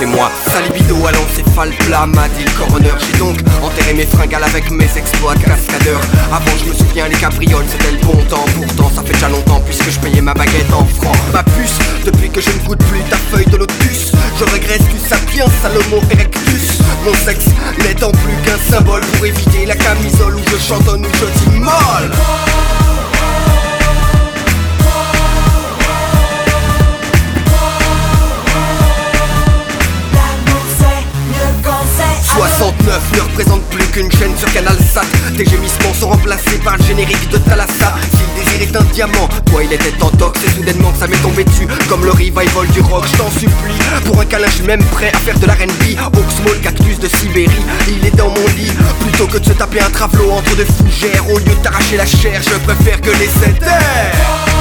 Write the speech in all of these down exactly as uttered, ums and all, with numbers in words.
chez moi. Sa libido à l'encéphale plat, m'a dit le coroner. J'ai donc enterré mes fringales avec mes exploits de cascadeur. Avant je me souviens les cabrioles c'était le bon temps. Pourtant ça fait déjà longtemps puisque je payais ma baguette en francs. Ma puce, depuis que je ne goûte plus ta feuille de lotus, je regrette du sapiens Salomo erectus. Mon sexe n'étant plus qu'un symbole pour éviter la camisole où je chantonne ou je dis molle. soixante-neuf ne représente plus qu'une chaîne sur Canal Sat. Tes gémissements sont remplacés par le générique de Thalassa. Si le désir est un diamant, toi il était en tox. Et soudainement que ça m'est tombé dessus comme le revival du rock. Je t'en supplie, pour un câlin je suis même prêt à faire de la R and B. Oxmo, le cactus de Sibérie, il est dans mon lit. Plutôt que de se taper un travelot entre deux fougères, au lieu de t'arracher la chair, je préfère que les terre.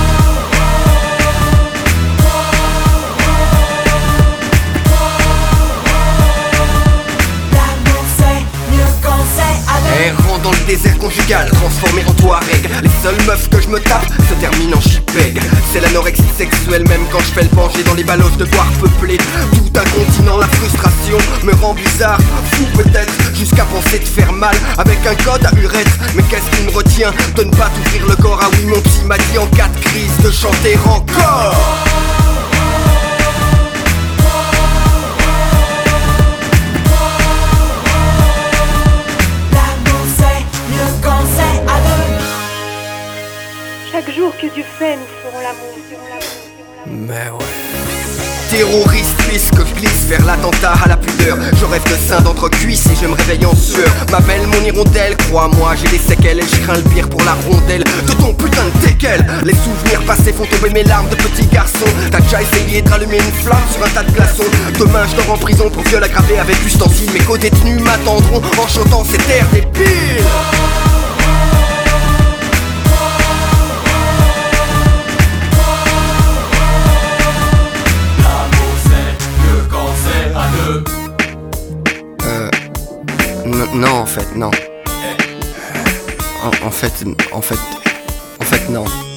Errant dans le désert conjugal, transformé en Touareg. Les seules meufs que je me tape se terminent en chipeg. C'est l'anorexie sexuelle même quand je fais le pencher dans les ballots de boire peuplés. Tout un continent, la frustration me rend bizarre, fou peut-être, jusqu'à penser te faire mal avec un code à urètre. Mais qu'est-ce qui me retient de ne pas t'ouvrir le corps? Ah oui, mon psy m'a dit en cas de crise de chanter encore. Chaque jour que Dieu fait, nous ferons l'amour, ferons l'amour, ferons l'amour. Mais ouais. Terroriste, puisque je glisse vers l'attentat à la pudeur. Je rêve de sein d'entre cuisses et je me réveille en sueur. Ma belle, mon hirondelle, crois-moi, j'ai des séquelles et je crains le pire pour la rondelle de ton putain de teckel. Les souvenirs passés font tomber mes larmes de petit garçon. T'as déjà essayé de rallumer une flamme sur un tas de glaçons. Demain je dors en prison pour viol aggravé avec ustensile. Mes co-détenus m'attendront en chantant ces terres des piles. Non, en fait, non. En, en fait, en fait, en fait, non.